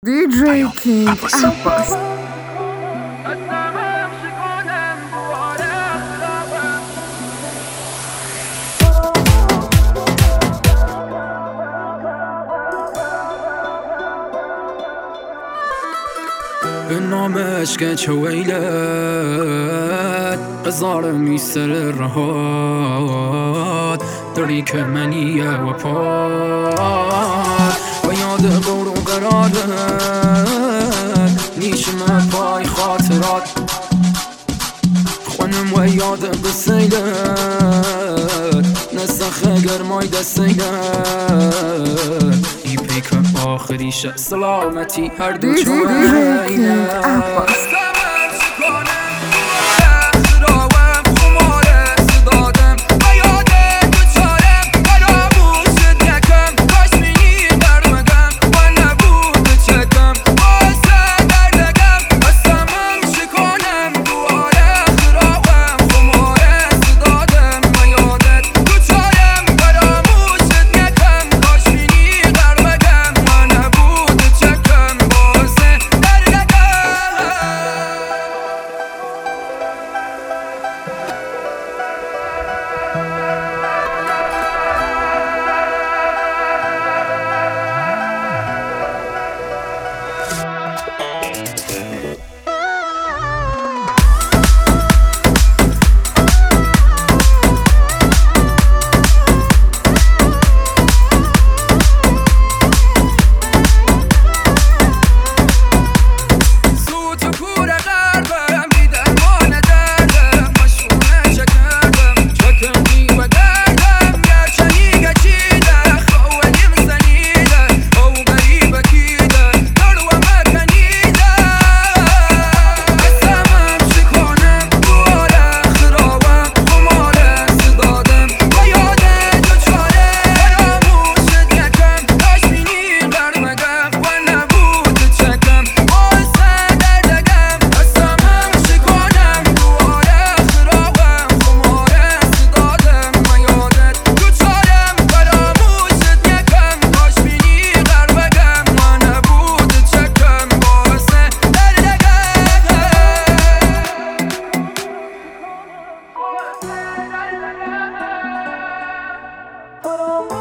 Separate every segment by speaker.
Speaker 1: DJ King Abbas.
Speaker 2: به نام عشق چه ویلت قضار میسر رهات داری که منیه و پاد و یاد قور و قرارت نیشم پای خاطرات خونم و یاد بسیلت نسخه گرمای دستیلت ای پیک آخریش سلامتی هر دو چوینه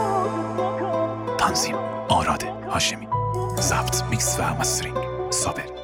Speaker 3: تنظیم آراد هاشمی، ضبط میکس و مسترینگ صابر.